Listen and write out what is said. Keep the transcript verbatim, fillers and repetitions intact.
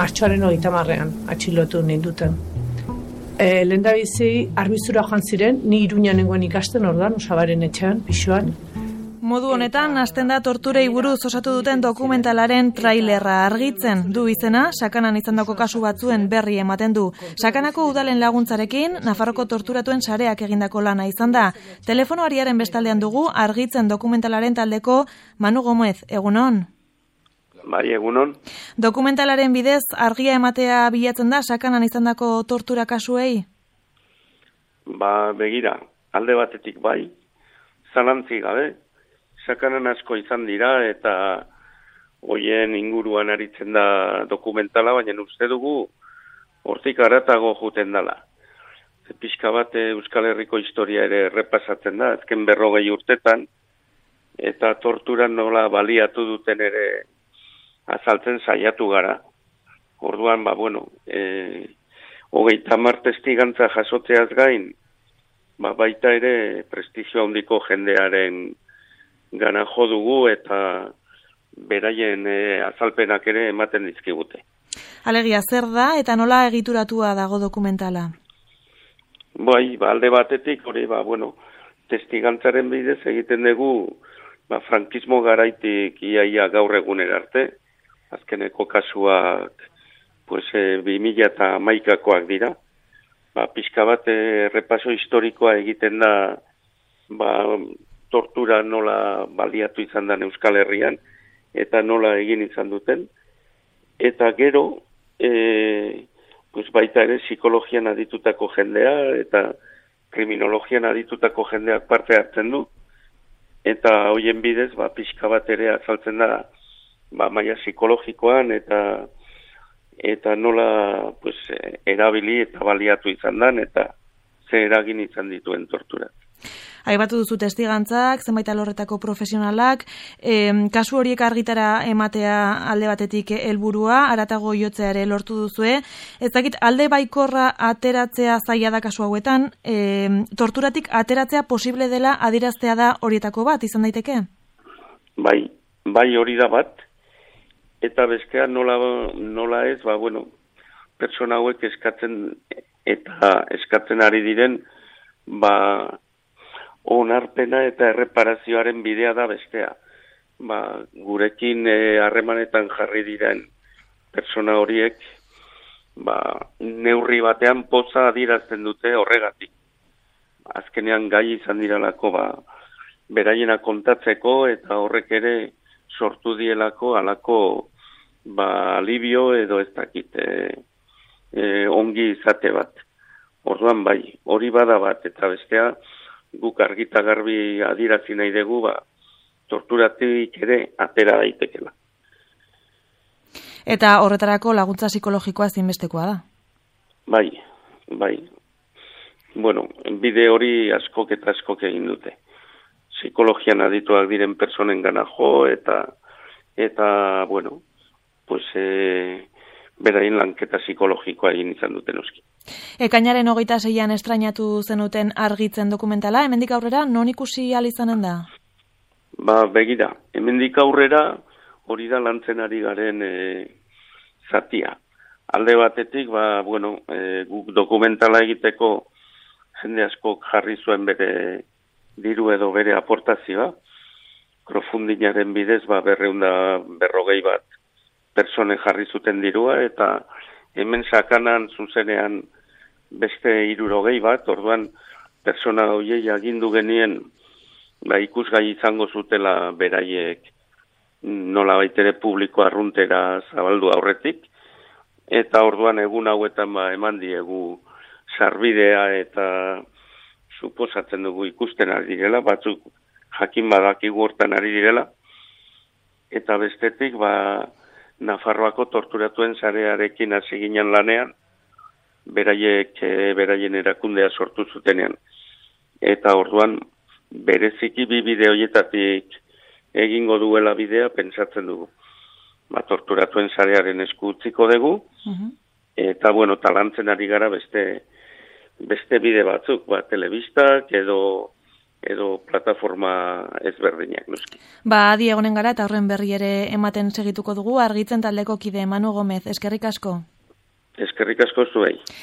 martxoaren hogeita hamarrean atxilotu ninduten. E, lehendabizi arbizura joan ziren, ni Iruñan nengoen ikasten orduan, Osabaren etxean, pisuan. Modu honetan, hasten da torturei buruz osatu duten dokumentalaren trailerra argitzen du izena, Sakanan izandako kasu batzuen berri ematen du. Sakanako udalen laguntzarekin, Nafarroko torturatuen sareak egindako lana izan da. Telefonoariaren bestaldean dugu, argitzen dokumentalaren taldeko Manu Gomez, egunon? Bai, egunon. Dokumentalaren bidez, argia ematea bilatzen da, Sakanan izandako tortura kasuei? Ba, begira, alde batetik bai, zalantzi gabe, Sakanan asko izan dira eta hoien inguruan aritzen da dokumentala, baina uste dugu hortik haratago juten dela. Pixka bat Euskal Herriko historia ere repasatzen da, azken berrogei urtetan, eta tortura nola baliatu duten ere azaltzen saiatu gara. Orduan, ba, bueno, e, hogeita hamar testigantza jasotzeaz gain, ba, baita ere prestigio handiko jendearen gana jo dugu eta beraien e, azalpenak ere ematen dizkigute. Alegia, zer da eta nola egituratua dago dokumentala? Bai, ba, alde batetik, hori, ba, bueno, testigantzaren bidez egiten dugu, ba, frankismo garaitik iaia gaur egunera arte, azkeneko kasuak, pues, e, bi mila eta hamaikakoak dira. Ba, pixka bat e, repaso historikoa egiten da, ba, tortura nola baliatu izan da Euskal Herrian, eta nola egin izan duten. Eta gero, e, pues, baita ere psikologian aditutako jendea, eta kriminologian aditutako jendeak parte hartzen du. Eta hoien bidez, ba, pixka bat ere azaltzen da, ba, maila psikologikoan eta eta nola, pues, erabili eta baliatu izan dan eta ze eragin izan dituen torturak. Aipatu duzu testigantzak, zenbait alorretako profesionalak, e, kasu horiek argitara ematea alde batetik helburua, haratago jotzea ere lortu duzue. Ez dakit, alde baikorra ateratzea zaila da kasu hauetan, e, torturatik ateratzea posible dela adieraztea da horietako bat, izan daiteke? Bai, bai hori da bat, eta bestea nola, nola ez, ba, bueno, pertsona hauek eskatzen eta eskatzen ari diren, ba, onarpena eta erreparazioaren bidea da bestea. Ba, gurekin harremanetan e, jarri diren pertsona horiek, ba, neurri batean poza adierazten dute horregatik. Azkenean gai izan diralako, ba, beraiena kontatzeko eta horrek ere sortu dielako alako, ba, alibio edo ez dakit e, e, ongi izate bat. Orduan bai, hori bada bat eta bestea guk argita garbi adierazi nahi dugu, ba, torturatik ere atera daitekela. Eta horretarako laguntza psikologikoa ezinbestekoa da? Bai, bai. Bueno, bide hori askok eta askok egin dute. Psikologian adituak diren personen gana jo, eta, eta bueno, pues, e, berain lanketa psikologikoa egin izan duten euski. Ekainaren hogeita seian estrainatu zenuten argitzen dokumentala, hemendik aurrera non ikusi ahal izanen da? Ba, begira, hemendik aurrera hori da lantzen ari garen e, zatia. Alde batetik, ba, bueno, e, guk dokumentala egiteko jende askok jarri zuen bere diru edo bere aportazioa, crowdfundingaren bidez, ba, berreunda berrogei bat persone jarri zuten dirua, eta hemen Sakanan zuzenean beste hirurogei bat, orduan persona horiei agindu genien, ba, ikusgai izango zutela beraiek nola baitere publiko arruntera zabaldu aurretik, eta orduan egun hauetan ba, eman diegu sarbidea eta suposatzen dugu ikusten ari direla, batzuk jakin badakigu hortan ari direla, eta bestetik ba, Nafarroako torturatuen sarearekin hasi ginen lanean, beraiek e, beraien erakundea sortu zutenean. Eta orduan bereziki bi bide horietatik egingo duela bidea pentsatzen dugu. Ba, torturatuen sarearen esku utziko dugu, uh-huh. Eta bueno, talantzen ari gara beste beste bide batzuk, ba, telebistak edo edo plataforma ezberdinak, noski. Ba, adi egonen gara eta horren berri ere ematen segituko dugu, Argitzen taldeko kide Manu Gomez, eskerrik asko. Eskerrik asko zuei.